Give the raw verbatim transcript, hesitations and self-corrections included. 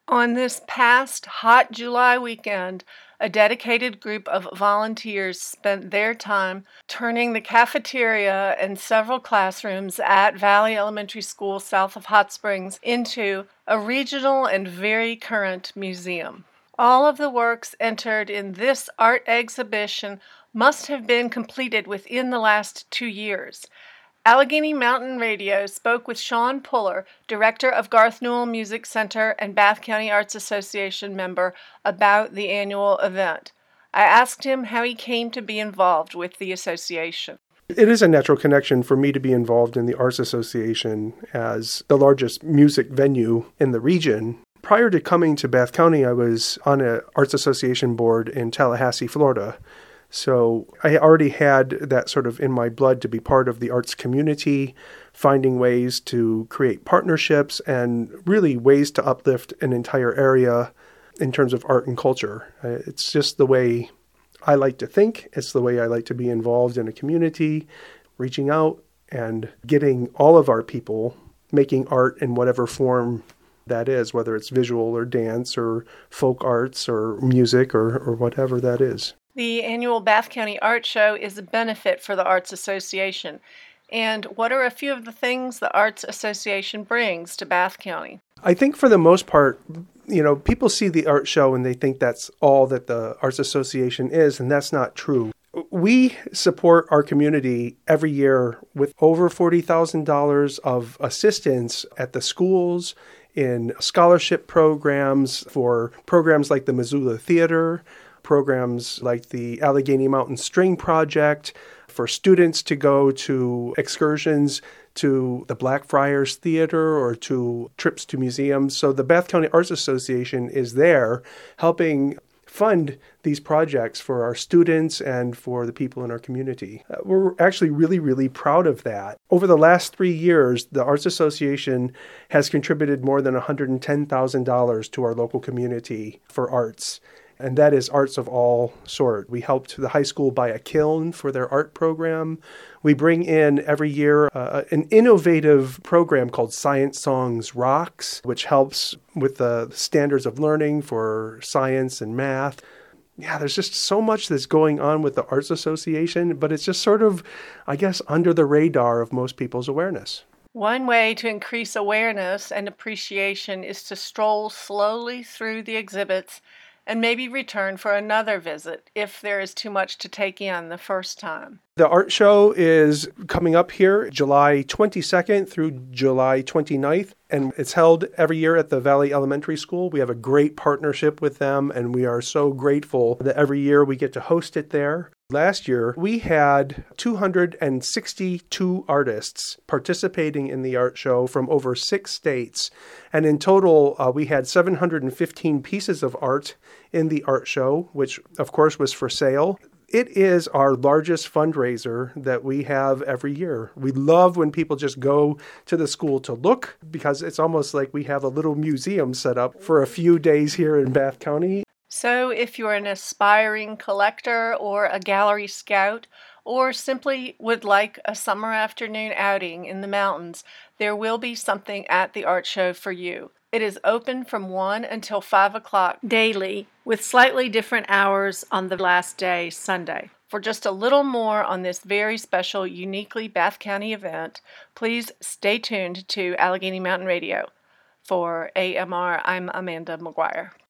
On this past hot July weekend, a dedicated group of volunteers spent their time turning the cafeteria and several classrooms at Valley Elementary School south of Hot Springs into a regional and very current museum. All of the works entered in this art exhibition must have been completed within the last two years. Allegheny Mountain Radio spoke with Sean Puller, director of Garth Newell Music Center and Bath County Arts Association member, about the annual event. I asked him how he came to be involved with the association. It is a natural connection for me to be involved in the Arts Association as the largest music venue in the region. Prior to coming to Bath County, I was on an Arts Association board in Tallahassee, Florida. So I already had that sort of in my blood to be part of the arts community, finding ways to create partnerships and really ways to uplift an entire area in terms of art and culture. It's just the way I like to think. It's the way I like to be involved in a community, reaching out and getting all of our people making art in whatever form that is, whether it's visual or dance or folk arts or music or, or whatever that is. The annual Bath County Art Show is a benefit for the Arts Association. And what are a few of the things the Arts Association brings to Bath County? I think for the most part, you know, people see the art show and they think that's all that the Arts Association is, and that's not true. We support our community every year with over forty thousand dollars of assistance at the schools, in scholarship programs for programs like the Missoula Theater, programs like the Allegheny Mountain String Project, for students to go to excursions to the Blackfriars Theater or to trips to museums. So the Bath County Arts Association is there helping fund these projects for our students and for the people in our community. Uh, we're actually really, really proud of that. Over the last three years, the Arts Association has contributed more than one hundred ten thousand dollars to our local community for arts. And that is arts of all sort. We helped the high school buy a kiln for their art program. We bring in every year uh, an innovative program called Science Songs Rocks, which helps with the standards of learning for science and math. Yeah, there's just so much that's going on with the Arts Association, but it's just sort of, I guess, under the radar of most people's awareness. One way to increase awareness and appreciation is to stroll slowly through the exhibits and maybe return for another visit if there is too much to take in the first time. The art show is coming up here July twenty-second through July twenty-ninth, and it's held every year at the Valley Elementary School. We have a great partnership with them, and we are so grateful that every year we get to host it there. Last year, we had two hundred sixty-two artists participating in the art show from over six states. And in total, uh, we had seven hundred fifteen pieces of art in the art show, which, of course, was for sale. It is our largest fundraiser that we have every year. We love when people just go to the school to look, because it's almost like we have a little museum set up for a few days here in Bath County. So if you're an aspiring collector or a gallery scout, or simply would like a summer afternoon outing in the mountains, there will be something at the art show for you. It is open from one until five o'clock daily, with slightly different hours on the last day, Sunday. For just a little more on this very special, uniquely Bath County event, please stay tuned to Allegheny Mountain Radio. For A M R, I'm Amanda McGuire.